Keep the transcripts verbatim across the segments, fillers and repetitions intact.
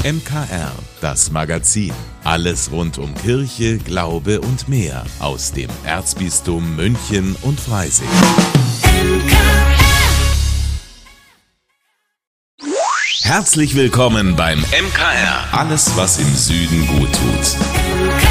M K R, das Magazin. Alles rund um Kirche, Glaube und mehr aus dem Erzbistum München und Freising. Herzlich willkommen beim M K R. Alles, was im Süden gut tut.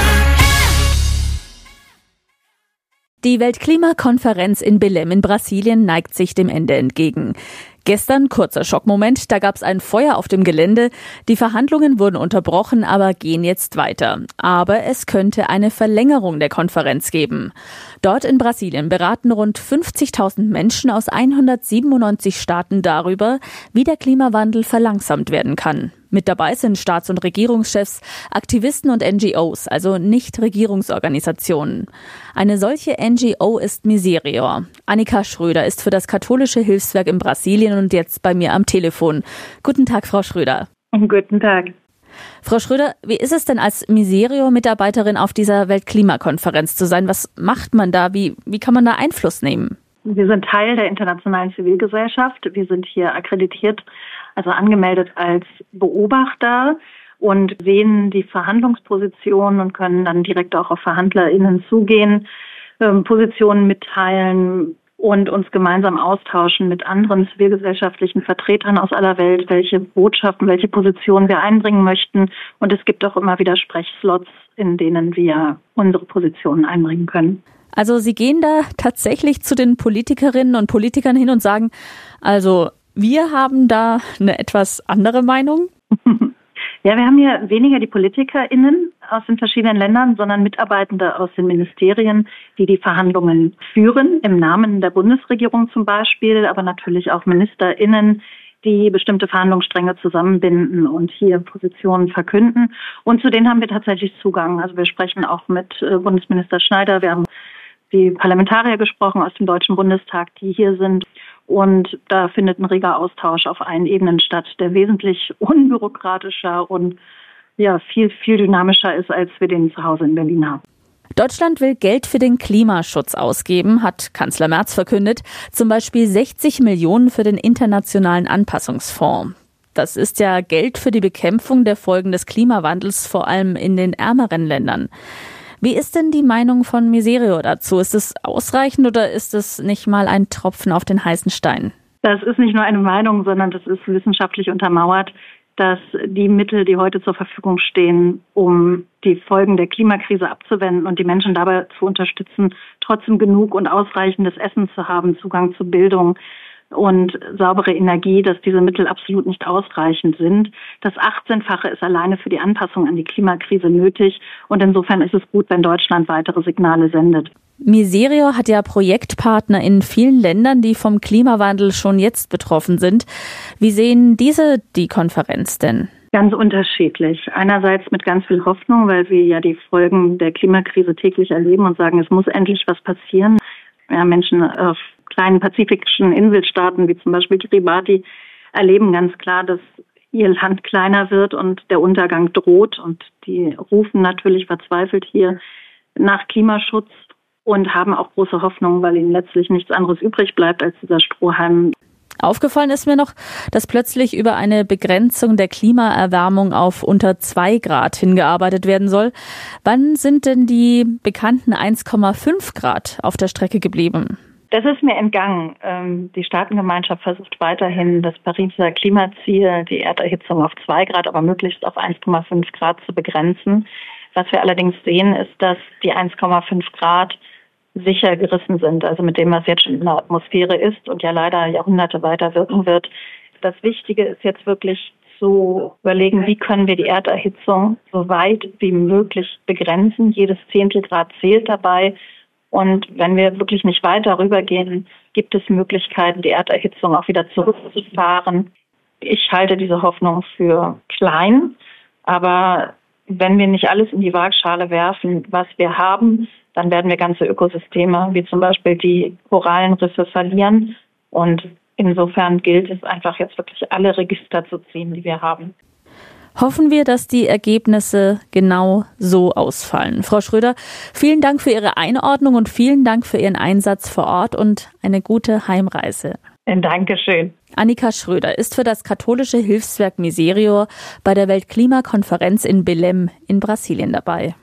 Die Weltklimakonferenz in Belém in Brasilien neigt sich dem Ende entgegen. Gestern kurzer Schockmoment, da gab es ein Feuer auf dem Gelände. Die Verhandlungen wurden unterbrochen, aber gehen jetzt weiter. Aber es könnte eine Verlängerung der Konferenz geben. Dort in Brasilien beraten rund fünfzigtausend Menschen aus hundertsiebenundneunzig Staaten darüber, wie der Klimawandel verlangsamt werden kann. Mit dabei sind Staats- und Regierungschefs, Aktivisten und N G Os, also Nichtregierungsorganisationen. Eine solche N G O ist Miserior. Annika Schröder ist für das katholische Hilfswerk in Brasilien und jetzt bei mir am Telefon. Guten Tag, Frau Schröder. Guten Tag. Frau Schröder, wie ist es denn als Miserior-Mitarbeiterin auf dieser Weltklimakonferenz zu sein? Was macht man da? Wie, wie kann man da Einfluss nehmen? Wir sind Teil der internationalen Zivilgesellschaft. Wir sind hier akkreditiert, also angemeldet als Beobachter und sehen die Verhandlungspositionen und können dann direkt auch auf VerhandlerInnen zugehen, ähm, Positionen mitteilen und uns gemeinsam austauschen mit anderen zivilgesellschaftlichen Vertretern aus aller Welt, welche Botschaften, welche Positionen wir einbringen möchten. Und es gibt auch immer wieder Sprechslots, in denen wir unsere Positionen einbringen können. Also Sie gehen da tatsächlich zu den Politikerinnen und Politikern hin und sagen, also wir haben da eine etwas andere Meinung? Ja, wir haben hier weniger die PolitikerInnen aus den verschiedenen Ländern, sondern Mitarbeitende aus den Ministerien, die die Verhandlungen führen, im Namen der Bundesregierung zum Beispiel, aber natürlich auch MinisterInnen, die bestimmte Verhandlungsstränge zusammenbinden und hier Positionen verkünden. Und zu denen haben wir tatsächlich Zugang. Also wir sprechen auch mit Bundesminister Schneider, wir haben die Parlamentarier gesprochen aus dem Deutschen Bundestag, die hier sind. Und da findet ein reger Austausch auf allen Ebenen statt, der wesentlich unbürokratischer und ja viel, viel dynamischer ist, als wir den zu Hause in Berlin haben. Deutschland will Geld für den Klimaschutz ausgeben, hat Kanzler Merz verkündet. Zum Beispiel sechzig Millionen für den Internationalen Anpassungsfonds. Das ist ja Geld für die Bekämpfung der Folgen des Klimawandels, vor allem in den ärmeren Ländern. Wie ist denn die Meinung von Miserior dazu? Ist es ausreichend oder ist es nicht mal ein Tropfen auf den heißen Stein? Das ist nicht nur eine Meinung, sondern das ist wissenschaftlich untermauert, dass die Mittel, die heute zur Verfügung stehen, um die Folgen der Klimakrise abzuwenden und die Menschen dabei zu unterstützen, trotzdem genug und ausreichendes Essen zu haben, Zugang zu Bildung und saubere Energie, dass diese Mittel absolut nicht ausreichend sind. Das achtzehnfache ist alleine für die Anpassung an die Klimakrise nötig. Und insofern ist es gut, wenn Deutschland weitere Signale sendet. Miserior hat ja Projektpartner in vielen Ländern, die vom Klimawandel schon jetzt betroffen sind. Wie sehen diese die Konferenz denn? Ganz unterschiedlich. Einerseits mit ganz viel Hoffnung, weil wir ja die Folgen der Klimakrise täglich erleben und sagen, es muss endlich was passieren. Ja, Menschen auf kleinen pazifischen Inselstaaten wie zum Beispiel Kiribati erleben ganz klar, dass ihr Land kleiner wird und der Untergang droht. Und die rufen natürlich verzweifelt hier nach Klimaschutz und haben auch große Hoffnung, weil ihnen letztlich nichts anderes übrig bleibt als dieser Strohhalm. Aufgefallen ist mir noch, dass plötzlich über eine Begrenzung der Klimaerwärmung auf unter zwei Grad hingearbeitet werden soll. Wann sind denn die bekannten eins Komma fünf Grad auf der Strecke geblieben? Das ist mir entgangen. Die Staatengemeinschaft versucht weiterhin, das Pariser Klimaziel, die Erderhitzung auf zwei Grad, aber möglichst auf eins Komma fünf Grad zu begrenzen. Was wir allerdings sehen, ist, dass die eins Komma fünf Grad sicher gerissen sind, also mit dem, was jetzt schon in der Atmosphäre ist und ja leider Jahrhunderte weiter wirken wird. Das Wichtige ist jetzt wirklich zu überlegen, wie können wir die Erderhitzung so weit wie möglich begrenzen. Jedes Zehntel Grad zählt dabei. Und wenn wir wirklich nicht weiter rübergehen, gibt es Möglichkeiten, die Erderhitzung auch wieder zurückzufahren. Ich halte diese Hoffnung für klein, aber wenn wir nicht alles in die Waagschale werfen, was wir haben, dann werden wir ganze Ökosysteme, wie zum Beispiel die Korallenriffe, verlieren. Und insofern gilt es einfach jetzt wirklich alle Register zu ziehen, die wir haben. Hoffen wir, dass die Ergebnisse genau so ausfallen. Frau Schröder, vielen Dank für Ihre Einordnung und vielen Dank für Ihren Einsatz vor Ort und eine gute Heimreise. Dankeschön. Annika Schröder ist für das katholische Hilfswerk Miserior bei der Weltklimakonferenz in Belém in Brasilien dabei.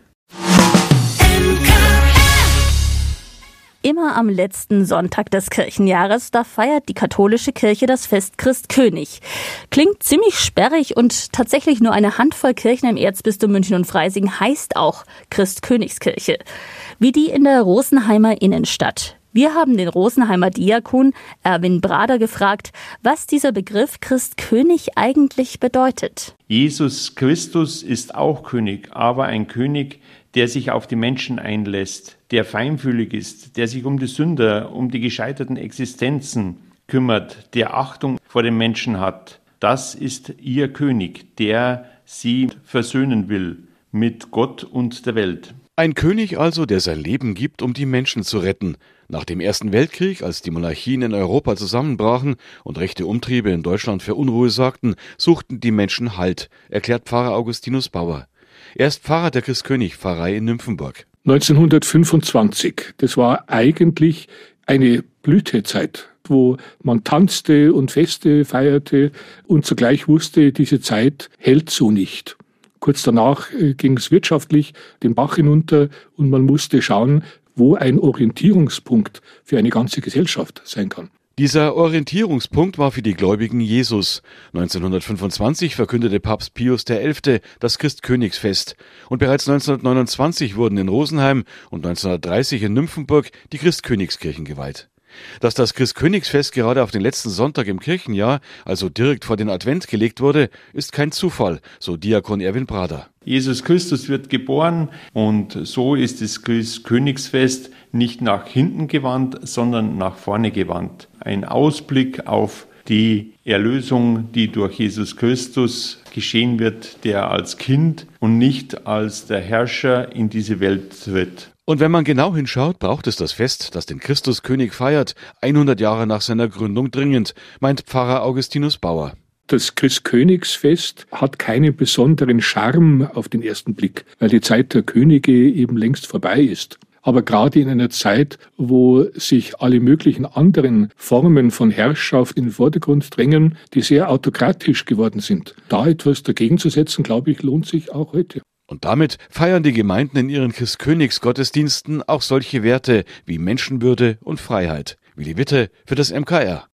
Immer am letzten Sonntag des Kirchenjahres, da feiert die katholische Kirche das Fest Christkönig. Klingt ziemlich sperrig und tatsächlich nur eine Handvoll Kirchen im Erzbistum München und Freising heißt auch Christkönigskirche. Wie die in der Rosenheimer Innenstadt. Wir haben den Rosenheimer Diakon Erwin Brader gefragt, was dieser Begriff Christkönig eigentlich bedeutet. Jesus Christus ist auch König, aber ein König, der sich auf die Menschen einlässt, der feinfühlig ist, der sich um die Sünder, um die gescheiterten Existenzen kümmert, der Achtung vor den Menschen hat. Das ist ihr König, der sie versöhnen will mit Gott und der Welt. Ein König also, der sein Leben gibt, um die Menschen zu retten. Nach dem Ersten Weltkrieg, als die Monarchien in Europa zusammenbrachen und rechte Umtriebe in Deutschland für Unruhe sorgten, suchten die Menschen Halt, erklärt Pfarrer Augustinus Bauer. Er ist Pfarrer der Christkönig-Pfarrei in Nymphenburg. neunzehnhundertfünfundzwanzig, das war eigentlich eine Blütezeit, wo man tanzte und Feste feierte und zugleich wusste, diese Zeit hält so nicht. Kurz danach ging es wirtschaftlich den Bach hinunter und man musste schauen, wo ein Orientierungspunkt für eine ganze Gesellschaft sein kann. Dieser Orientierungspunkt war für die Gläubigen Jesus. neunzehnhundertfünfundzwanzig verkündete Papst Pius der Elfte das Christkönigsfest. Und bereits neunzehnhundertneunundzwanzig wurden in Rosenheim und neunzehnhundertdreißig in Nymphenburg die Christkönigskirchen geweiht. Dass das Christkönigsfest gerade auf den letzten Sonntag im Kirchenjahr, also direkt vor den Advent gelegt wurde, ist kein Zufall, so Diakon Erwin Brader. Jesus Christus wird geboren und so ist das Königsfest nicht nach hinten gewandt, sondern nach vorne gewandt. Ein Ausblick auf die Erlösung, die durch Jesus Christus geschehen wird, der als Kind und nicht als der Herrscher in diese Welt tritt. Und wenn man genau hinschaut, braucht es das Fest, das den Christuskönig feiert, hundert Jahre nach seiner Gründung dringend, meint Pfarrer Augustinus Bauer. Das Christkönigsfest hat keinen besonderen Charme auf den ersten Blick, weil die Zeit der Könige eben längst vorbei ist. Aber gerade in einer Zeit, wo sich alle möglichen anderen Formen von Herrschaft in den Vordergrund drängen, die sehr autokratisch geworden sind, da etwas dagegen zu setzen, glaube ich, lohnt sich auch heute. Und damit feiern die Gemeinden in ihren Christkönigsgottesdiensten auch solche Werte wie Menschenwürde und Freiheit. Willi Witte für das M K R.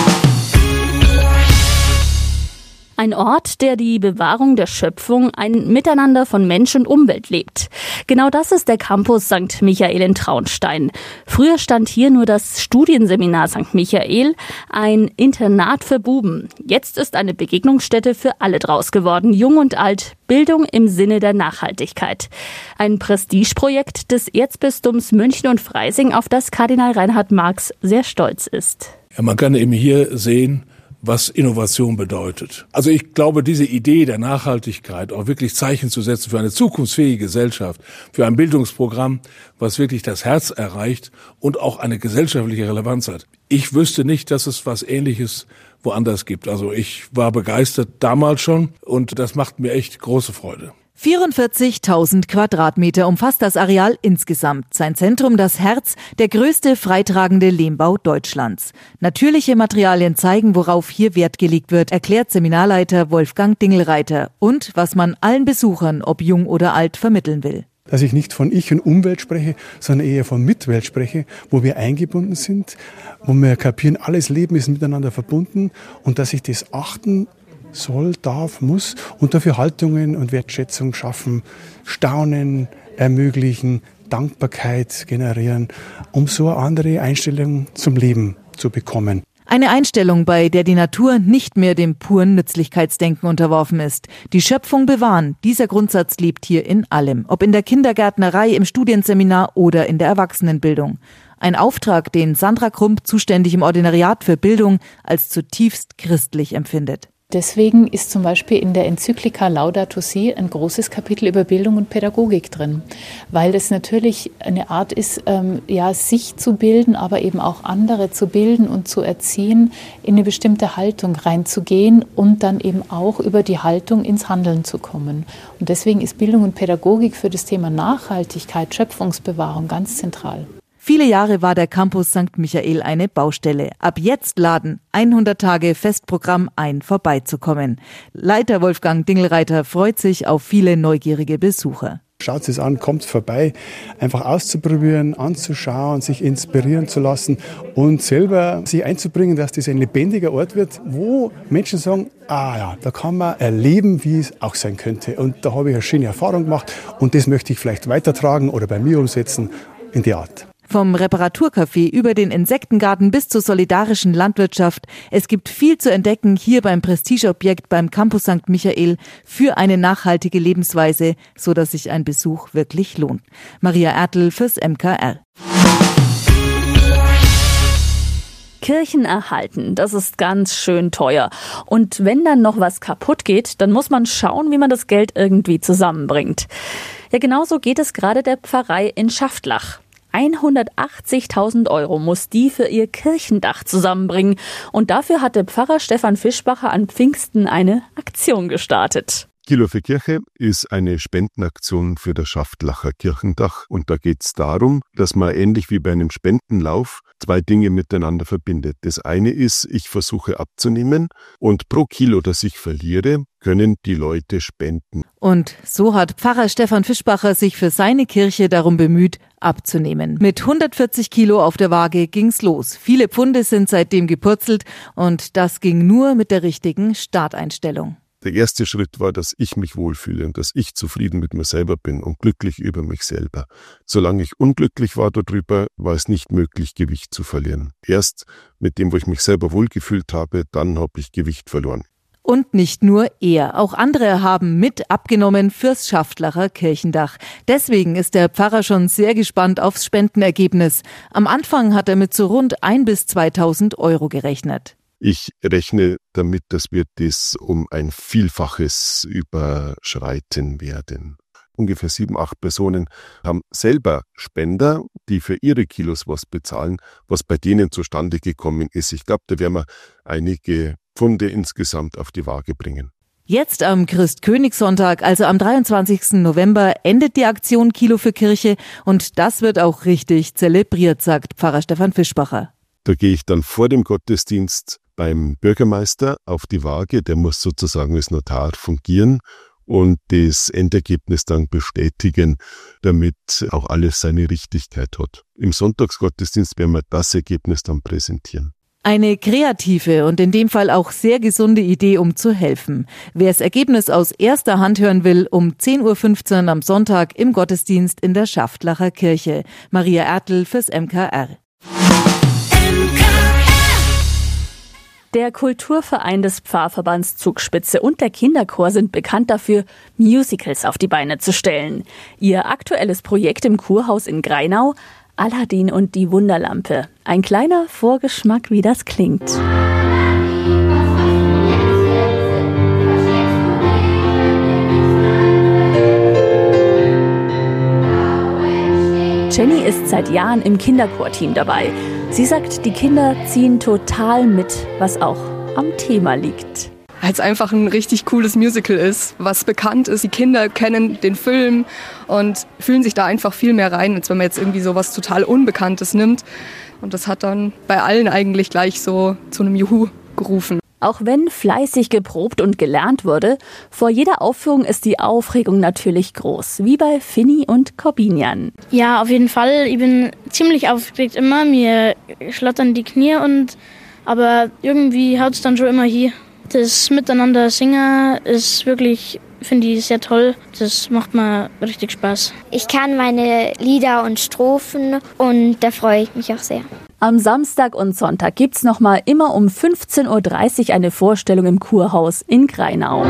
Ein Ort, der die Bewahrung der Schöpfung, ein Miteinander von Mensch und Umwelt lebt. Genau das ist der Campus Sankt Michael in Traunstein. Früher stand hier nur das Studienseminar Sankt Michael, ein Internat für Buben. Jetzt ist eine Begegnungsstätte für alle draus geworden, jung und alt, Bildung im Sinne der Nachhaltigkeit. Ein Prestigeprojekt des Erzbistums München und Freising, auf das Kardinal Reinhard Marx sehr stolz ist. Ja, man kann eben hier sehen, was Innovation bedeutet. Also ich glaube, diese Idee der Nachhaltigkeit, auch wirklich Zeichen zu setzen für eine zukunftsfähige Gesellschaft, für ein Bildungsprogramm, was wirklich das Herz erreicht und auch eine gesellschaftliche Relevanz hat. Ich wüsste nicht, dass es was Ähnliches woanders gibt. Also ich war begeistert damals schon und das macht mir echt große Freude. vierundvierzigtausend Quadratmeter umfasst das Areal insgesamt. Sein Zentrum das Herz, der größte freitragende Lehmbau Deutschlands. Natürliche Materialien zeigen, worauf hier Wert gelegt wird, erklärt Seminarleiter Wolfgang Dingelreiter und was man allen Besuchern, ob jung oder alt, vermitteln will. Dass ich nicht von Ich und Umwelt spreche, sondern eher von Mitwelt spreche, wo wir eingebunden sind, wo wir kapieren, alles Leben ist miteinander verbunden und dass ich das achten soll, darf, muss und dafür Haltungen und Wertschätzung schaffen, Staunen ermöglichen, Dankbarkeit generieren, um so eine andere Einstellung zum Leben zu bekommen. Eine Einstellung, bei der die Natur nicht mehr dem puren Nützlichkeitsdenken unterworfen ist. Die Schöpfung bewahren, dieser Grundsatz lebt hier in allem, ob in der Kindergärtnerei, im Studienseminar oder in der Erwachsenenbildung. Ein Auftrag, den Sandra Krump, zuständig im Ordinariat für Bildung, als zutiefst christlich empfindet. Deswegen ist zum Beispiel in der Enzyklika Laudato Si ein großes Kapitel über Bildung und Pädagogik drin, weil das natürlich eine Art ist, ähm, ja, sich zu bilden, aber eben auch andere zu bilden und zu erziehen, in eine bestimmte Haltung reinzugehen und dann eben auch über die Haltung ins Handeln zu kommen. Und deswegen ist Bildung und Pädagogik für das Thema Nachhaltigkeit, Schöpfungsbewahrung ganz zentral. Viele Jahre war der Campus Sankt Michael eine Baustelle. Ab jetzt laden hundert Tage Festprogramm ein, vorbeizukommen. Leiter Wolfgang Dingelreiter freut sich auf viele neugierige Besucher. Schaut es an, kommt vorbei, einfach auszuprobieren, anzuschauen, sich inspirieren zu lassen und selber sich einzubringen, dass das ein lebendiger Ort wird, wo Menschen sagen, ah ja, da kann man erleben, wie es auch sein könnte. Und da habe ich eine schöne Erfahrung gemacht und das möchte ich vielleicht weitertragen oder bei mir umsetzen in die Art. Vom Reparaturcafé über den Insektengarten bis zur solidarischen Landwirtschaft. Es gibt viel zu entdecken hier beim Prestigeobjekt beim Campus Sankt Michael für eine nachhaltige Lebensweise, so dass sich ein Besuch wirklich lohnt. Maria Ertl fürs M K R. Kirchen erhalten, das ist ganz schön teuer. Und wenn dann noch was kaputt geht, dann muss man schauen, wie man das Geld irgendwie zusammenbringt. Ja, genauso geht es gerade der Pfarrei in Schaftlach. hundertachtzigtausend Euro muss die für ihr Kirchendach zusammenbringen. Und dafür hat der Pfarrer Stefan Fischbacher an Pfingsten eine Aktion gestartet. Kilo für Kirche ist eine Spendenaktion für das Schaftlacher Kirchendach. Und da geht es darum, dass man ähnlich wie bei einem Spendenlauf zwei Dinge miteinander verbindet. Das eine ist, ich versuche abzunehmen und pro Kilo, das ich verliere, können die Leute spenden. Und so hat Pfarrer Stefan Fischbacher sich für seine Kirche darum bemüht, abzunehmen. Mit hundertvierzig Kilo auf der Waage ging's los. Viele Pfunde sind seitdem gepurzelt und das ging nur mit der richtigen Starteinstellung. Der erste Schritt war, dass ich mich wohlfühle und dass ich zufrieden mit mir selber bin und glücklich über mich selber. Solange ich unglücklich war darüber, war es nicht möglich, Gewicht zu verlieren. Erst mit dem, wo ich mich selber wohlgefühlt habe, dann habe ich Gewicht verloren. Und nicht nur er, auch andere haben mit abgenommen fürs Schaftlacher Kirchendach. Deswegen ist der Pfarrer schon sehr gespannt aufs Spendenergebnis. Am Anfang hat er mit so rund ein bis zweitausend Euro gerechnet. Ich rechne damit, dass wir das um ein Vielfaches überschreiten werden. Ungefähr sieben, acht Personen haben selber Spender, die für ihre Kilos was bezahlen, was bei denen zustande gekommen ist. Ich glaube, da werden wir einige Pfunde insgesamt auf die Waage bringen. Jetzt am Christkönigssonntag, also am dreiundzwanzigsten November, endet die Aktion Kilo für Kirche und das wird auch richtig zelebriert, sagt Pfarrer Stefan Fischbacher. Da gehe ich dann vor dem Gottesdienst beim Bürgermeister auf die Waage, der muss sozusagen als Notar fungieren und das Endergebnis dann bestätigen, damit auch alles seine Richtigkeit hat. Im Sonntagsgottesdienst werden wir das Ergebnis dann präsentieren. Eine kreative und in dem Fall auch sehr gesunde Idee, um zu helfen. Wer das Ergebnis aus erster Hand hören will, um zehn Uhr fünfzehn am Sonntag im Gottesdienst in der Schaftlacher Kirche. Maria Ertl fürs M K R. Der Kulturverein des Pfarrverbands Zugspitze und der Kinderchor sind bekannt dafür, Musicals auf die Beine zu stellen. Ihr aktuelles Projekt im Kurhaus in Greinau, Aladdin und die Wunderlampe. Ein kleiner Vorgeschmack, wie das klingt. Jenny ist seit Jahren im Kinderchorteam dabei. Sie sagt, die Kinder ziehen total mit, was auch am Thema liegt. Weil es einfach ein richtig cooles Musical ist, was bekannt ist. Die Kinder kennen den Film und fühlen sich da einfach viel mehr rein, als wenn man jetzt irgendwie so was total Unbekanntes nimmt. Und das hat dann bei allen eigentlich gleich so zu einem Juhu gerufen. Auch wenn fleißig geprobt und gelernt wurde, vor jeder Aufführung ist die Aufregung natürlich groß, wie bei Finny und Corbinian. Ja, auf jeden Fall. Ich bin ziemlich aufgeregt immer. Mir schlottern die Knie, und aber irgendwie haut es dann schon immer hier. Das Miteinander singen ist wirklich, finde ich, sehr toll. Das macht mir richtig Spaß. Ich kann meine Lieder und Strophen und da freue ich mich auch sehr. Am Samstag und Sonntag gibt's nochmal immer um fünfzehn Uhr dreißig eine Vorstellung im Kurhaus in Greinau.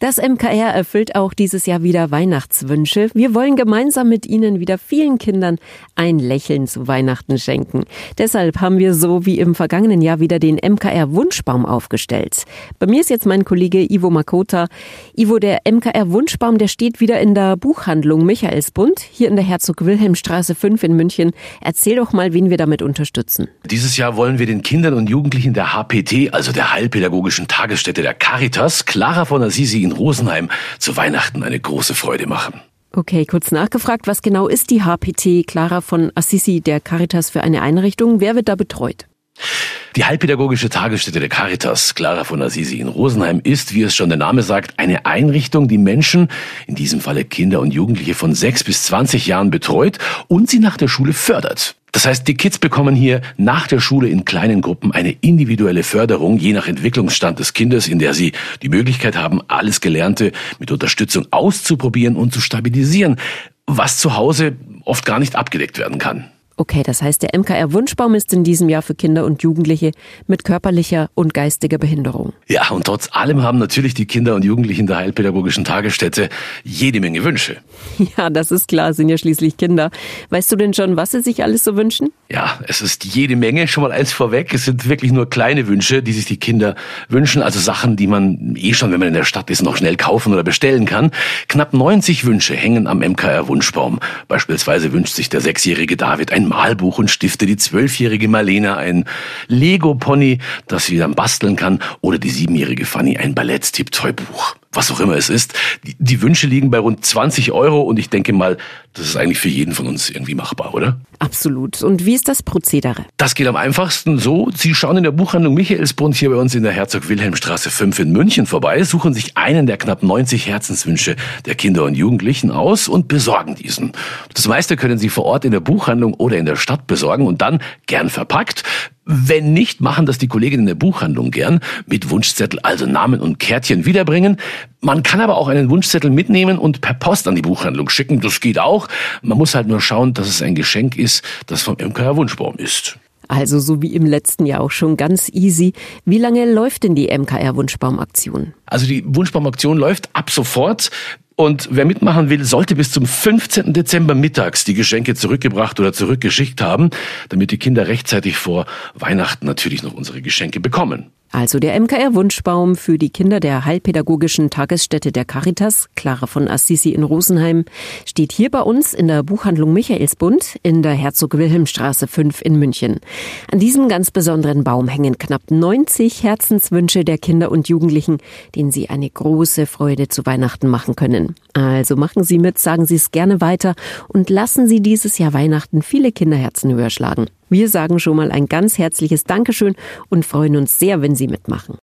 Das M K R erfüllt auch dieses Jahr wieder Weihnachtswünsche. Wir wollen gemeinsam mit Ihnen wieder vielen Kindern ein Lächeln zu Weihnachten schenken. Deshalb haben wir so wie im vergangenen Jahr wieder den M K R-Wunschbaum aufgestellt. Bei mir ist jetzt mein Kollege Ivo Makota. Ivo, der M K R-Wunschbaum, der steht wieder in der Buchhandlung Michaelsbund, hier in der Herzog-Wilhelm-Straße fünf in München. Erzähl doch mal, wen wir damit unterstützen. Dieses Jahr wollen wir den Kindern und Jugendlichen der H P T, also der Heilpädagogischen Tagesstätte der Caritas, Clara von Assisi in Rosenheim, zu Weihnachten eine große Freude machen. Okay, kurz nachgefragt, was genau ist die H P T Clara von Assisi der Caritas für eine Einrichtung? Wer wird da betreut? Die Heilpädagogische Tagesstätte der Caritas, Clara von Assisi in Rosenheim, ist, wie es schon der Name sagt, eine Einrichtung, die Menschen, in diesem Falle Kinder und Jugendliche von sechs bis zwanzig Jahren betreut und sie nach der Schule fördert. Das heißt, die Kids bekommen hier nach der Schule in kleinen Gruppen eine individuelle Förderung, je nach Entwicklungsstand des Kindes, in der sie die Möglichkeit haben, alles Gelernte mit Unterstützung auszuprobieren und zu stabilisieren, was zu Hause oft gar nicht abgedeckt werden kann. Okay, das heißt, der M K R-Wunschbaum ist in diesem Jahr für Kinder und Jugendliche mit körperlicher und geistiger Behinderung. Ja, und trotz allem haben natürlich die Kinder und Jugendlichen der Heilpädagogischen Tagesstätte jede Menge Wünsche. Ja, das ist klar, sind ja schließlich Kinder. Weißt du denn schon, was sie sich alles so wünschen? Ja, es ist jede Menge. Schon mal eins vorweg, es sind wirklich nur kleine Wünsche, die sich die Kinder wünschen. Also Sachen, die man eh schon, wenn man in der Stadt ist, noch schnell kaufen oder bestellen kann. Knapp neunzig Wünsche hängen am M K R-Wunschbaum. Beispielsweise wünscht sich der sechsjährige David ein Malbuch und Stifte, die zwölfjährige Marlena ein Lego-Pony, das sie dann basteln kann, oder die siebenjährige Fanny ein Ballett-Tipptoy-Buch. Was auch immer es ist. Die, die Wünsche liegen bei rund zwanzig Euro und ich denke mal, das ist eigentlich für jeden von uns irgendwie machbar, oder? Absolut. Und wie ist das Prozedere? Das geht am einfachsten so. Sie schauen in der Buchhandlung Michaelsbund hier bei uns in der Herzog-Wilhelm-Straße fünf in München vorbei, suchen sich einen der knapp neunzig Herzenswünsche der Kinder und Jugendlichen aus und besorgen diesen. Das meiste können Sie vor Ort in der Buchhandlung oder in der Stadt besorgen und dann gern verpackt. Wenn nicht, machen das die Kolleginnen in der Buchhandlung gern, mit Wunschzettel, also Namen und Kärtchen wiederbringen. Man kann aber auch einen Wunschzettel mitnehmen und per Post an die Buchhandlung schicken, das geht auch. Man muss halt nur schauen, dass es ein Geschenk ist, das vom M K R-Wunschbaum ist. Also so wie im letzten Jahr auch schon ganz easy. Wie lange läuft denn die M K R-Wunschbaumaktion? Also die Wunschbaumaktion läuft ab sofort. Und wer mitmachen will, sollte bis zum fünfzehnten Dezember mittags die Geschenke zurückgebracht oder zurückgeschickt haben, damit die Kinder rechtzeitig vor Weihnachten natürlich noch unsere Geschenke bekommen. Also der M K R-Wunschbaum für die Kinder der Heilpädagogischen Tagesstätte der Caritas, Clara von Assisi in Rosenheim, steht hier bei uns in der Buchhandlung Michaelsbund in der Herzog-Wilhelm-Straße fünf in München. An diesem ganz besonderen Baum hängen knapp neunzig Herzenswünsche der Kinder und Jugendlichen, denen Sie eine große Freude zu Weihnachten machen können. Also machen Sie mit, sagen Sie es gerne weiter und lassen Sie dieses Jahr Weihnachten viele Kinderherzen höher schlagen. Wir sagen schon mal ein ganz herzliches Dankeschön und freuen uns sehr, wenn Sie mitmachen.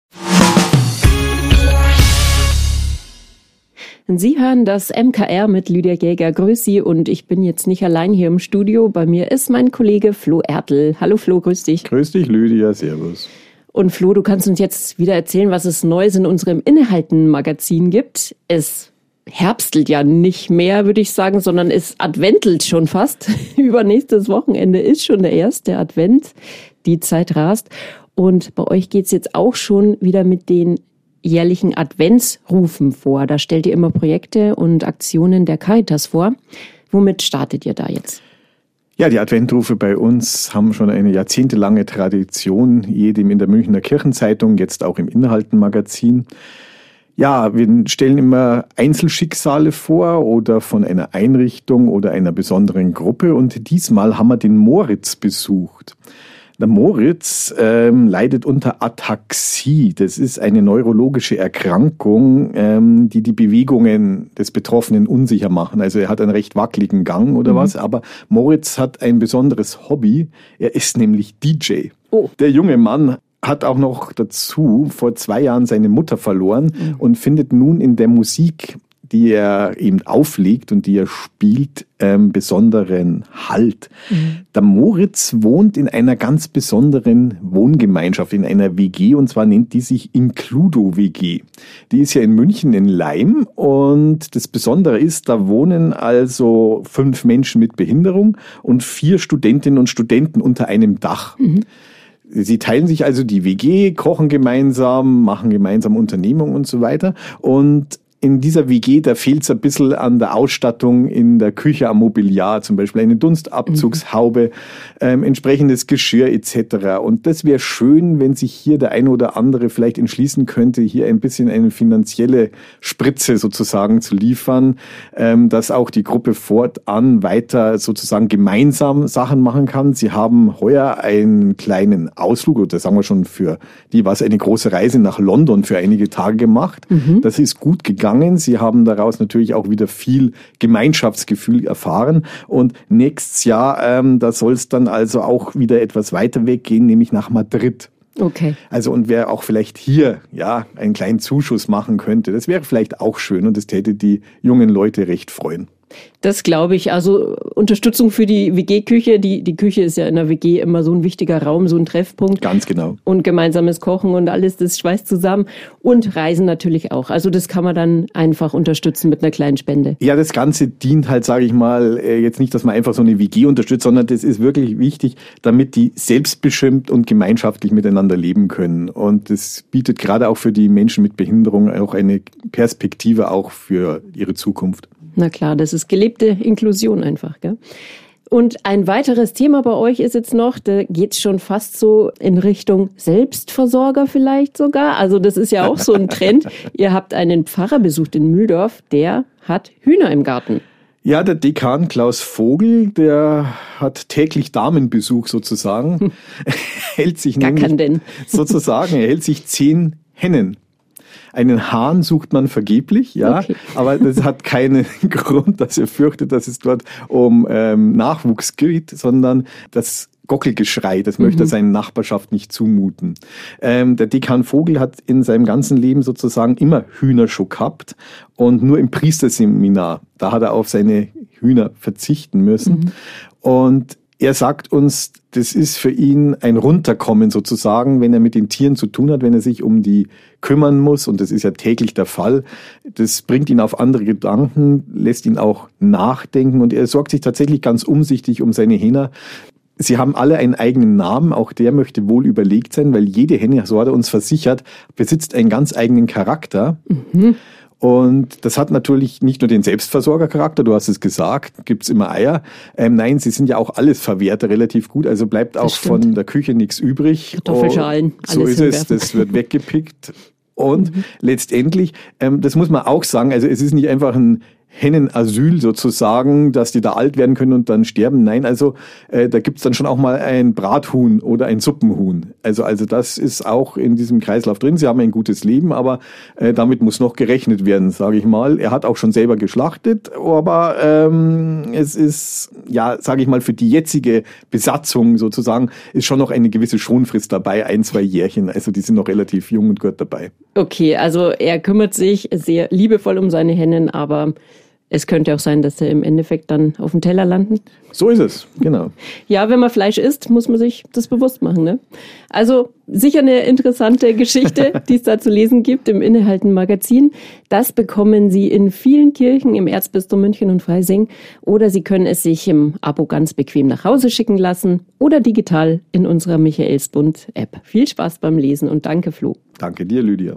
Sie hören das M K R mit Lydia Jäger. Grüß Sie und ich bin jetzt nicht allein hier im Studio. Bei mir ist mein Kollege Flo Ertl. Hallo Flo, grüß dich. Grüß dich Lydia, servus. Und Flo, du kannst uns jetzt wieder erzählen, was es Neues in unserem Innehalten-Magazin gibt. Es herbstelt ja nicht mehr, würde ich sagen, sondern es adventelt schon fast. Übernächstes Wochenende ist schon der erste Advent. Die Zeit rast. Und bei euch geht's jetzt auch schon wieder mit den jährlichen Adventsrufen vor. Da stellt ihr immer Projekte und Aktionen der Caritas vor. Womit startet ihr da jetzt? Ja, die Adventrufe bei uns haben schon eine jahrzehntelange Tradition, jedem in der Münchner Kirchenzeitung, jetzt auch im Inhalten-Magazin. Ja, wir stellen immer Einzelschicksale vor oder von einer Einrichtung oder einer besonderen Gruppe und diesmal haben wir den Moritz besucht. Der Moritz ähm, leidet unter Ataxie. Das ist eine neurologische Erkrankung, ähm, die die Bewegungen des Betroffenen unsicher machen. Also er hat einen recht wackeligen Gang oder mhm. was, aber Moritz hat ein besonderes Hobby. Er ist nämlich D J. Oh. Der junge Mann hat auch noch dazu vor zwei Jahren seine Mutter verloren mhm. und findet nun in der Musik, die er eben auflegt und die er spielt, ähm, besonderen Halt. Mhm. Der Moritz wohnt in einer ganz besonderen Wohngemeinschaft, in einer W G, und zwar nennt die sich Includo W G. Die ist ja in München in Laim und das Besondere ist, da wohnen also fünf Menschen mit Behinderung und vier Studentinnen und Studenten unter einem Dach. Mhm. Sie teilen sich also die W G, kochen gemeinsam, machen gemeinsam Unternehmungen und so weiter. Und in dieser W G, da fehlt es ein bisschen an der Ausstattung in der Küche, am Mobiliar, zum Beispiel eine Dunstabzugshaube, mhm. ähm, entsprechendes Geschirr et cetera. Und das wäre schön, wenn sich hier der eine oder andere vielleicht entschließen könnte, hier ein bisschen eine finanzielle Spritze sozusagen zu liefern, ähm, dass auch die Gruppe fortan weiter sozusagen gemeinsam Sachen machen kann. Sie haben heuer einen kleinen Ausflug, oder sagen wir schon für die war es eine große Reise nach London für einige Tage gemacht. Mhm. Das ist gut gegangen. Sie haben daraus natürlich auch wieder viel Gemeinschaftsgefühl erfahren. Und nächstes Jahr, ähm, da soll es dann also auch wieder etwas weiter weggehen, nämlich nach Madrid. Okay. Also und wer auch vielleicht hier ja einen kleinen Zuschuss machen könnte, das wäre vielleicht auch schön und das täte die jungen Leute recht freuen. Das glaube ich. Also Unterstützung für die W G-Küche. Die, die Küche ist ja in der W G immer so ein wichtiger Raum, so ein Treffpunkt. Ganz genau. Und gemeinsames Kochen und alles, das schweißt zusammen. Und Reisen natürlich auch. Also das kann man dann einfach unterstützen mit einer kleinen Spende. Ja, das Ganze dient halt, sage ich mal, jetzt nicht, dass man einfach so eine W G unterstützt, sondern das ist wirklich wichtig, damit die selbstbestimmt und gemeinschaftlich miteinander leben können. Und das bietet gerade auch für die Menschen mit Behinderung auch eine Perspektive auch für ihre Zukunft. Na klar, das ist gelebte Inklusion einfach, gell? Und ein weiteres Thema bei euch ist jetzt noch, da geht's schon fast so in Richtung Selbstversorger vielleicht sogar. Also das ist ja auch so ein Trend. Ihr habt einen Pfarrer besucht in Mühldorf, der hat Hühner im Garten. Ja, der Dekan Klaus Vogel, der hat täglich Damenbesuch sozusagen. Hm. hält sich nämlich denn. sozusagen, er hält sich zehn Hennen. Einen Hahn sucht man vergeblich, ja, okay. Aber das hat keinen Grund, dass er fürchtet, dass es dort um ähm, Nachwuchs geht, sondern das Gockelgeschrei, das möchte er mhm. seinen Nachbarschaft nicht zumuten. Ähm, der Dekan Vogel hat in seinem ganzen Leben sozusagen immer Hühner schon gehabt und nur im Priesterseminar, da hat er auf seine Hühner verzichten müssen. Mhm. Und er sagt uns, das ist für ihn ein Runterkommen sozusagen, wenn er mit den Tieren zu tun hat, wenn er sich um die kümmern muss. Und das ist ja täglich der Fall. Das bringt ihn auf andere Gedanken, lässt ihn auch nachdenken. Und er sorgt sich tatsächlich ganz umsichtig um seine Hähner. Sie haben alle einen eigenen Namen. Auch der möchte wohl überlegt sein, weil jede Henne, so hat er uns versichert, besitzt einen ganz eigenen Charakter. Mhm. Und das hat natürlich nicht nur den Selbstversorgercharakter, du hast es gesagt, gibt's immer Eier. Ähm, nein, sie sind ja auch alles Verwerter relativ gut, also bleibt auch von der Küche nichts übrig. Kartoffelschalen, alles so ist hinwerfen. Es, das wird weggepickt. Und mhm. letztendlich, ähm, das muss man auch sagen, also es ist nicht einfach ein Hennenasyl sozusagen, dass die da alt werden können und dann sterben. Nein, also äh, da gibt's dann schon auch mal ein Brathuhn oder ein Suppenhuhn. Also also das ist auch in diesem Kreislauf drin. Sie haben ein gutes Leben, aber äh, damit muss noch gerechnet werden, sage ich mal. Er hat auch schon selber geschlachtet, aber ähm, es ist, ja, sage ich mal, für die jetzige Besatzung sozusagen ist schon noch eine gewisse Schonfrist dabei, ein, zwei Jährchen. Also die sind noch relativ jung und gut dabei. Okay, also er kümmert sich sehr liebevoll um seine Hennen, aber es könnte auch sein, dass sie im Endeffekt dann auf dem Teller landen. So ist es, genau. Ja, wenn man Fleisch isst, muss man sich das bewusst machen, ne? Also sicher eine interessante Geschichte, die es da zu lesen gibt im Innehalten-Magazin. Das bekommen Sie in vielen Kirchen im Erzbistum München und Freising. Oder Sie können es sich im Abo ganz bequem nach Hause schicken lassen oder digital in unserer Michaelsbund-App. Viel Spaß beim Lesen und danke, Flo. Danke dir, Lydia.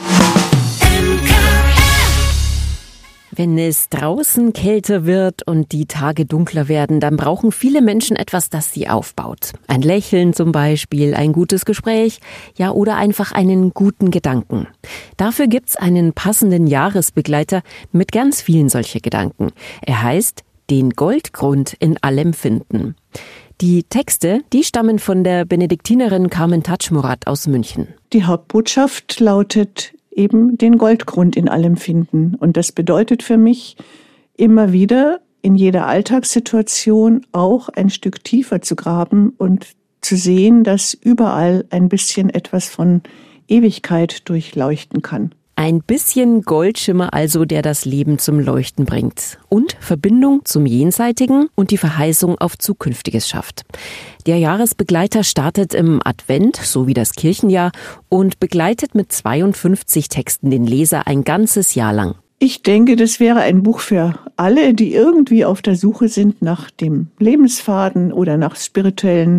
Wenn es draußen kälter wird und die Tage dunkler werden, dann brauchen viele Menschen etwas, das sie aufbaut. Ein Lächeln zum Beispiel, ein gutes Gespräch, ja, oder einfach einen guten Gedanken. Dafür gibt's einen passenden Jahresbegleiter mit ganz vielen solcher Gedanken. Er heißt Den Goldgrund in allem finden. Die Texte, die stammen von der Benediktinerin Carmen Tatschmurat aus München. Die Hauptbotschaft lautet eben den Goldgrund in allem finden. Und das bedeutet für mich, immer wieder in jeder Alltagssituation auch ein Stück tiefer zu graben und zu sehen, dass überall ein bisschen etwas von Ewigkeit durchleuchten kann. Ein bisschen Goldschimmer also, der das Leben zum Leuchten bringt und Verbindung zum Jenseitigen und die Verheißung auf Zukünftiges schafft. Der Jahresbegleiter startet im Advent, so wie das Kirchenjahr, und begleitet mit zweiundfünfzig Texten den Leser ein ganzes Jahr lang. Ich denke, das wäre ein Buch für alle, die irgendwie auf der Suche sind nach dem Lebensfaden oder nach spirituellen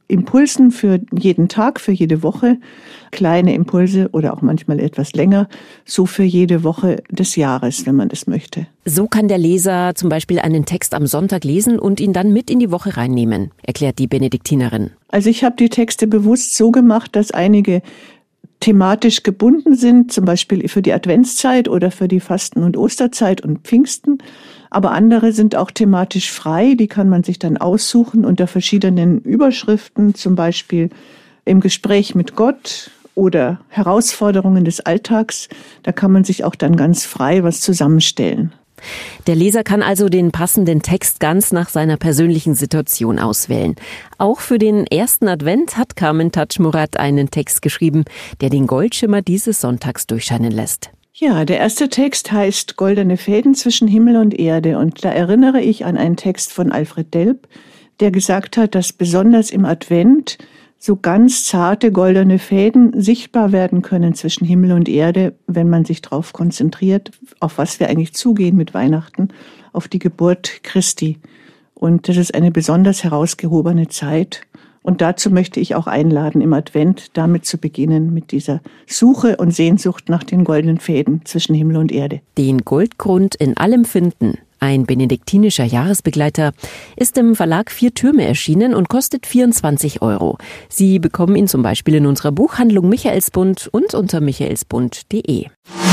Impulsen für jeden Tag, für jede Woche, kleine Impulse oder auch manchmal etwas länger, so für jede Woche des Jahres, wenn man das möchte. So kann der Leser zum Beispiel einen Text am Sonntag lesen und ihn dann mit in die Woche reinnehmen, erklärt die Benediktinerin. Also ich habe die Texte bewusst so gemacht, dass einige thematisch gebunden sind, zum Beispiel für die Adventszeit oder für die Fasten- und Osterzeit und Pfingsten. Aber andere sind auch thematisch frei, die kann man sich dann aussuchen unter verschiedenen Überschriften, zum Beispiel im Gespräch mit Gott oder Herausforderungen des Alltags. Da kann man sich auch dann ganz frei was zusammenstellen. Der Leser kann also den passenden Text ganz nach seiner persönlichen Situation auswählen. Auch für den ersten Advent hat Carmen Tatschmurat einen Text geschrieben, der den Goldschimmer dieses Sonntags durchscheinen lässt. Ja, der erste Text heißt Goldene Fäden zwischen Himmel und Erde. Und da erinnere ich an einen Text von Alfred Delp, der gesagt hat, dass besonders im Advent so ganz zarte goldene Fäden sichtbar werden können zwischen Himmel und Erde, wenn man sich darauf konzentriert, auf was wir eigentlich zugehen mit Weihnachten, auf die Geburt Christi. Und das ist eine besonders herausgehobene Zeit. Und dazu möchte ich auch einladen, im Advent damit zu beginnen, mit dieser Suche und Sehnsucht nach den goldenen Fäden zwischen Himmel und Erde. Den Goldgrund in allem finden. Ein benediktinischer Jahresbegleiter ist im Verlag Vier Türme erschienen und kostet vierundzwanzig Euro. Sie bekommen ihn zum Beispiel in unserer Buchhandlung Michaelsbund und unter michaelsbund punkt de.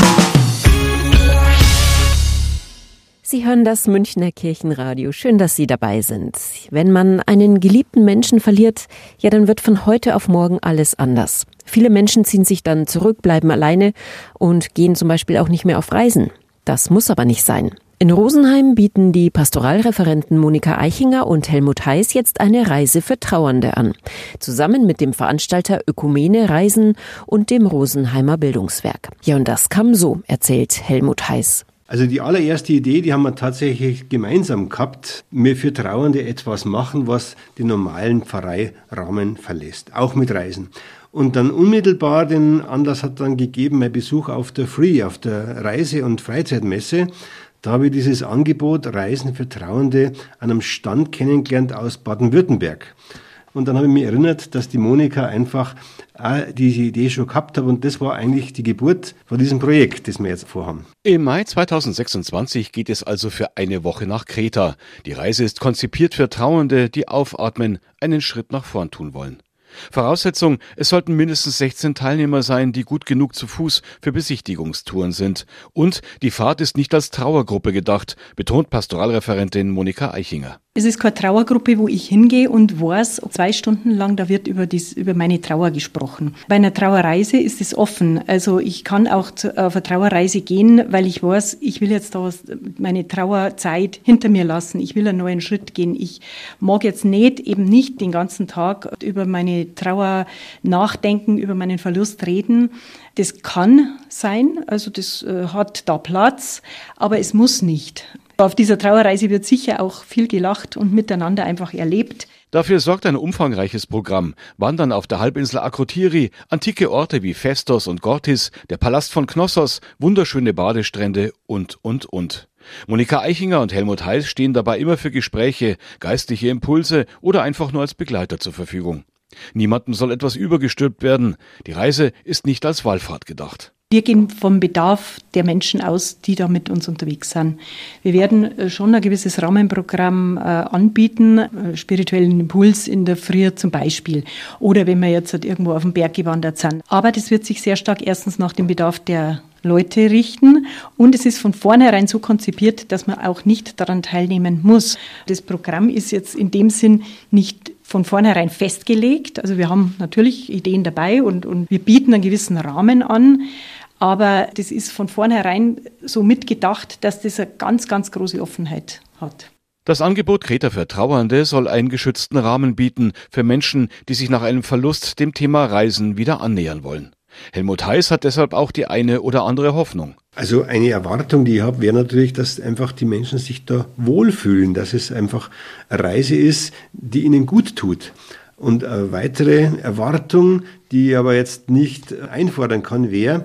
Sie hören das Münchner Kirchenradio. Schön, dass Sie dabei sind. Wenn man einen geliebten Menschen verliert, ja, dann wird von heute auf morgen alles anders. Viele Menschen ziehen sich dann zurück, bleiben alleine und gehen zum Beispiel auch nicht mehr auf Reisen. Das muss aber nicht sein. In Rosenheim bieten die Pastoralreferenten Monika Eichinger und Helmut Heiß jetzt eine Reise für Trauernde an. Zusammen mit dem Veranstalter Ökumene Reisen und dem Rosenheimer Bildungswerk. Ja, und das kam so, erzählt Helmut Heiß. Also die allererste Idee, die haben wir tatsächlich gemeinsam gehabt. Wir für Trauernde etwas machen, was den normalen Pfarreirahmen verlässt, auch mit Reisen. Und dann unmittelbar den Anlass hat dann gegeben, mein Besuch auf der Free, auf der Reise- und Freizeitmesse. Da habe ich dieses Angebot Reisen für Trauernde an einem Stand kennengelernt aus Baden-Württemberg. Und dann habe ich mich erinnert, dass die Monika einfach auch diese Idee schon gehabt hat. Und das war eigentlich die Geburt von diesem Projekt, das wir jetzt vorhaben. Im Mai zweitausendsechsundzwanzig geht es also für eine Woche nach Kreta. Die Reise ist konzipiert für Trauernde, die aufatmen, einen Schritt nach vorn tun wollen. Voraussetzung, es sollten mindestens sechzehn Teilnehmer sein, die gut genug zu Fuß für Besichtigungstouren sind. Und die Fahrt ist nicht als Trauergruppe gedacht, betont Pastoralreferentin Monika Eichinger. Es ist keine Trauergruppe, wo ich hingehe und weiß, zwei Stunden lang, da wird über, dies, über meine Trauer gesprochen. Bei einer Trauerreise ist es offen. Also ich kann auch zu, auf eine Trauerreise gehen, weil ich weiß, ich will jetzt da meine Trauerzeit hinter mir lassen. Ich will einen neuen Schritt gehen. Ich mag jetzt nicht, eben nicht den ganzen Tag über meine Trauer nachdenken, über meinen Verlust reden. Das kann sein, also das äh, hat da Platz, aber es muss nicht. Auf dieser Trauerreise wird sicher auch viel gelacht und miteinander einfach erlebt. Dafür sorgt ein umfangreiches Programm. Wandern auf der Halbinsel Akrotiri, antike Orte wie Festos und Gortis, der Palast von Knossos, wunderschöne Badestrände und, und, und. Monika Eichinger und Helmut Heiß stehen dabei immer für Gespräche, geistliche Impulse oder einfach nur als Begleiter zur Verfügung. Niemandem soll etwas übergestülpt werden. Die Reise ist nicht als Wallfahrt gedacht. Wir gehen vom Bedarf der Menschen aus, die da mit uns unterwegs sind. Wir werden schon ein gewisses Rahmenprogramm äh, anbieten, äh, spirituellen Impuls in der Früh zum Beispiel. Oder wenn wir jetzt halt irgendwo auf dem Berg gewandert sind. Aber das wird sich sehr stark erstens nach dem Bedarf der Leute richten und es ist von vornherein so konzipiert, dass man auch nicht daran teilnehmen muss. Das Programm ist jetzt in dem Sinn nicht von vornherein festgelegt. Also wir haben natürlich Ideen dabei und, und wir bieten einen gewissen Rahmen an. Aber das ist von vornherein so mitgedacht, dass das eine ganz, ganz große Offenheit hat. Das Angebot Kreta für Trauernde soll einen geschützten Rahmen bieten für Menschen, die sich nach einem Verlust dem Thema Reisen wieder annähern wollen. Helmut Heiß hat deshalb auch die eine oder andere Hoffnung. Also eine Erwartung, die ich habe, wäre natürlich, dass einfach die Menschen sich da wohlfühlen, dass es einfach eine Reise ist, die ihnen gut tut. Und eine weitere Erwartung, die ich aber jetzt nicht einfordern kann, wäre,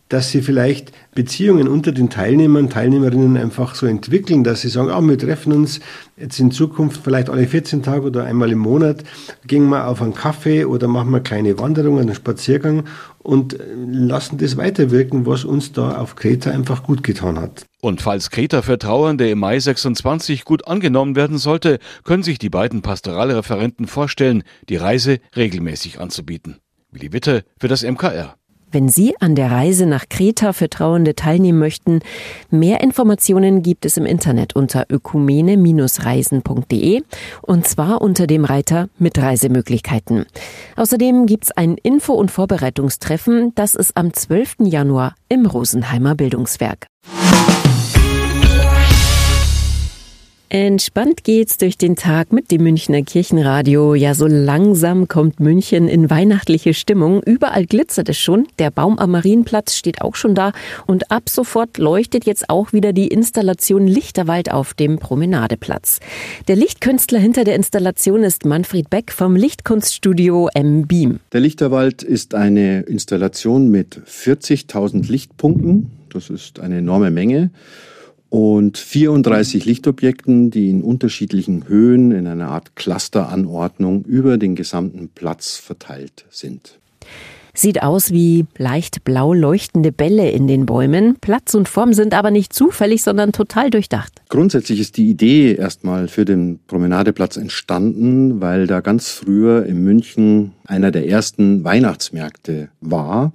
dass sie vielleicht Beziehungen unter den Teilnehmern, Teilnehmerinnen einfach so entwickeln, dass sie sagen, ah, wir treffen uns jetzt in Zukunft vielleicht alle vierzehn Tage oder einmal im Monat, gehen wir auf einen Kaffee oder machen wir eine kleine Wanderung, einen Spaziergang und lassen das weiterwirken, was uns da auf Kreta einfach gut getan hat. Und falls Kreta für Trauernde im Mai sechsundzwanzig gut angenommen werden sollte, können sich die beiden Pastoralreferenten vorstellen, die Reise regelmäßig anzubieten. Willi Witte für das M K R. Wenn Sie an der Reise nach Kreta für Trauernde teilnehmen möchten, mehr Informationen gibt es im Internet unter ökumene Bindestrich reisen punkt de und zwar unter dem Reiter Mitreisemöglichkeiten. Außerdem gibt es ein Info- und Vorbereitungstreffen, das ist am zwölften Januar im Rosenheimer Bildungswerk. Entspannt geht's durch den Tag mit dem Münchner Kirchenradio. Ja, so langsam kommt München in weihnachtliche Stimmung. Überall glitzert es schon. Der Baum am Marienplatz steht auch schon da. Und ab sofort leuchtet jetzt auch wieder die Installation Lichterwald auf dem Promenadeplatz. Der Lichtkünstler hinter der Installation ist Manfred Beck vom Lichtkunststudio M-Beam. Der Lichterwald ist eine Installation mit vierzigtausend Lichtpunkten. Das ist eine enorme Menge. Und vierunddreißig Lichtobjekten, die in unterschiedlichen Höhen in einer Art Clusteranordnung über den gesamten Platz verteilt sind. Sieht aus wie leicht blau leuchtende Bälle in den Bäumen. Platz und Form sind aber nicht zufällig, sondern total durchdacht. Grundsätzlich ist die Idee erstmal für den Promenadeplatz entstanden, weil da ganz früher in München einer der ersten Weihnachtsmärkte war.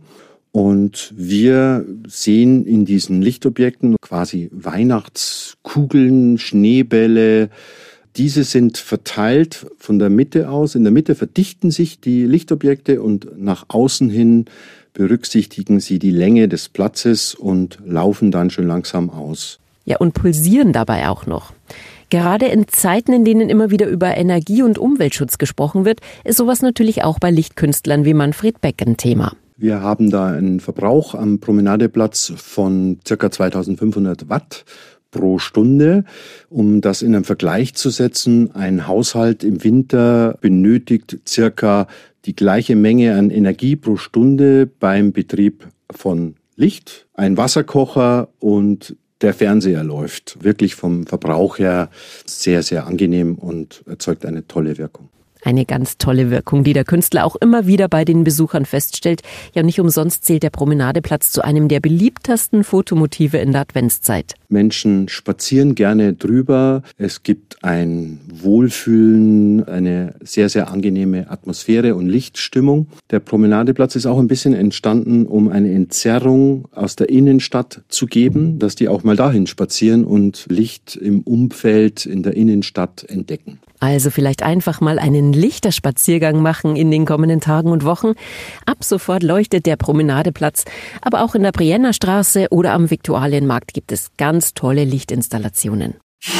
Und wir sehen in diesen Lichtobjekten quasi Weihnachtskugeln, Schneebälle. Diese sind verteilt von der Mitte aus. In der Mitte verdichten sich die Lichtobjekte und nach außen hin berücksichtigen sie die Länge des Platzes und laufen dann schön langsam aus. Ja, und pulsieren dabei auch noch. Gerade in Zeiten, in denen immer wieder über Energie- und Umweltschutz gesprochen wird, ist sowas natürlich auch bei Lichtkünstlern wie Manfred Beck ein Thema. Wir haben da einen Verbrauch am Promenadeplatz von ca. zweitausendfünfhundert Watt pro Stunde. Um das in einen Vergleich zu setzen, ein Haushalt im Winter benötigt circa die gleiche Menge an Energie pro Stunde beim Betrieb von Licht, ein Wasserkocher und der Fernseher läuft. Wirklich vom Verbrauch her sehr, sehr angenehm und erzeugt eine tolle Wirkung. Eine ganz tolle Wirkung, die der Künstler auch immer wieder bei den Besuchern feststellt. Ja, nicht umsonst zählt der Promenadeplatz zu einem der beliebtesten Fotomotive in der Adventszeit. Menschen spazieren gerne drüber. Es gibt ein Wohlfühlen, eine sehr, sehr angenehme Atmosphäre und Lichtstimmung. Der Promenadeplatz ist auch ein bisschen entstanden, um eine Entzerrung aus der Innenstadt zu geben, dass die auch mal dahin spazieren und Licht im Umfeld in der Innenstadt entdecken. Also vielleicht einfach mal einen Lichterspaziergang machen in den kommenden Tagen und Wochen. Ab sofort leuchtet der Promenadeplatz. Aber auch in der Brienner Straße oder am Viktualienmarkt gibt es ganz tolle Lichtinstallationen.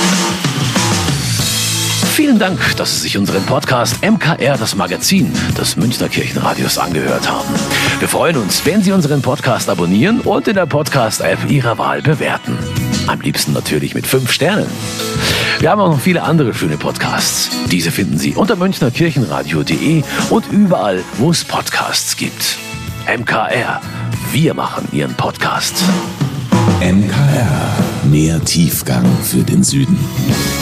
Vielen Dank, dass Sie sich unseren Podcast M K R, das Magazin des Münchner Kirchenradios, angehört haben. Wir freuen uns, wenn Sie unseren Podcast abonnieren und in der Podcast-App Ihrer Wahl bewerten. Am liebsten natürlich mit fünf Sternen. Wir haben auch noch viele andere schöne Podcasts. Diese finden Sie unter münchner kirchenradio punkt de und überall, wo es Podcasts gibt. M K R, wir machen Ihren Podcast. M K R, mehr Tiefgang für den Süden.